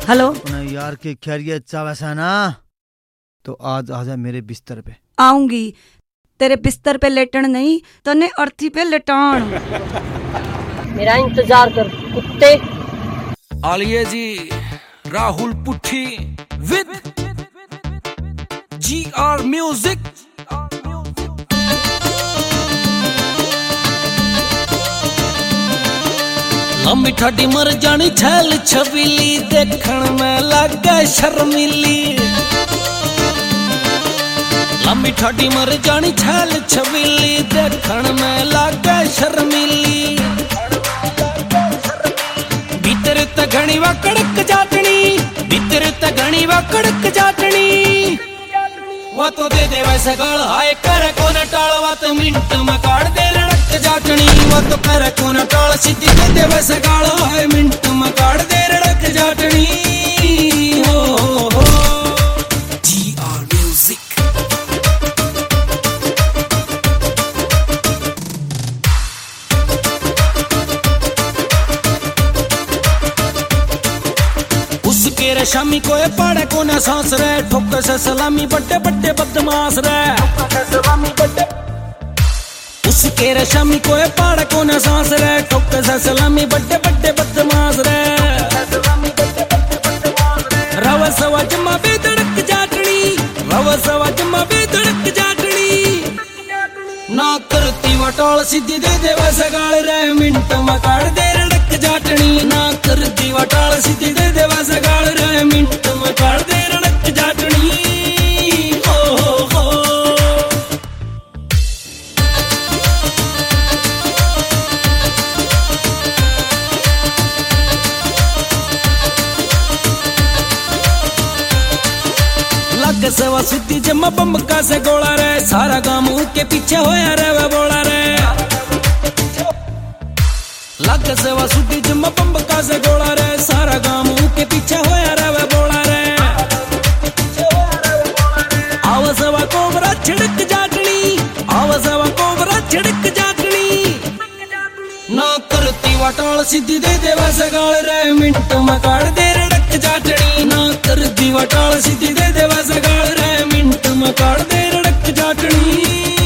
Hello. अपने यार की खैरियत चावसा ना तो आज आजा मेरे बिस्तर पे। आऊंगी, तेरे बिस्तर पे लेटन नहीं, तने अर्थी पे लेटान। मेरा इंतजार कर कुत्ते। आलिए जी Rahul Putthi with GR music. लम्बी ठाडी मर जानी छैल छबीली, देखण में लागे शर्मीली। लम्बी ठाडी मर जानी छैल छबीली, देखण में लागे शर्मीली। भीतर त घणी वा कड़क जाटनी, भीतर त घणी वा कड़क जाटनी। वो तो दे दे वैसे गाल, हाय कर को न टाल, वो तो मिनट में काट दे रड़क जाटनी। वो तो कर को न टाल, सीधी दे दे वैसे गाल, हाय मिनट में काट दे रड़क जाटनी। हो हो GR म्यूजिक। उसके रे शामी को पाड़े को न सांस रे, ठोक से सलामी बड्डे बड्डे बदमाश रे। उसके रे शामी को पाड़े को न सांस रे, ठोक से सलामी बड्डे बड्डे बदमाश रे। रवा सवा जमा बेधड़क जाटनी, रवा सवा जमा बेधड़क जाटनी। ना करती वटाल सीधी दे दे वैसे गाल रे, मिनट में काट दे रड़क जाटनी। ना करती वटाल सीधी दे दे वैसे गाल रे, मिनट में काट दे रड़क जाटनी। हो हो लग सवा सीधी जमा बम्बका से गोला रे, सारा गांव के पीछे होया रे वे बोला रे। लग सवा सीधी जमा बम्बका से गोला रे, सारा गांव के पीछे होया रे वे बोला रे। आवा सवा कोबरा छिड़क जाटनी, आवा सवा कोबरा छिड़क जाटनी। ना करती वटाल सीधी दे दे वैसे गाल रे, मिनट में काट दे रड़क जाटनी। ना करती वटाल सीधी दे दे वैसे गाल रे, मिनट में काट दे रड़क जाटनी।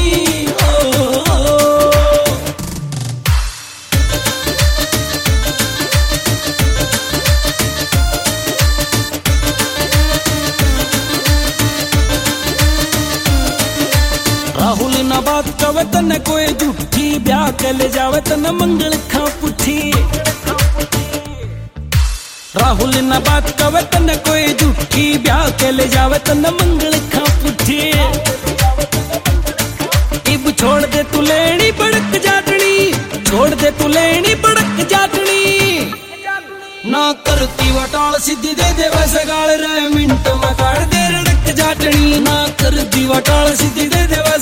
राहुल ना बात कवे तने कोई झूठी, ब्याह के ले जावे तने मंगल खा पुठी। राहुल ना बात कवे तने कोई झूठी, ब्याह के ले जावे तने मंगल खा पुठी। इब छोड़ दे तू लेनी बड़क जाटनी, छोड़ दे तू लेनी बड़क जाटनी। ना करती वटाल सीधी दे दे वैसे गाल रे, मिनट में काट दे रड़क जाटनी। ना करती वटाल सीधी दे दे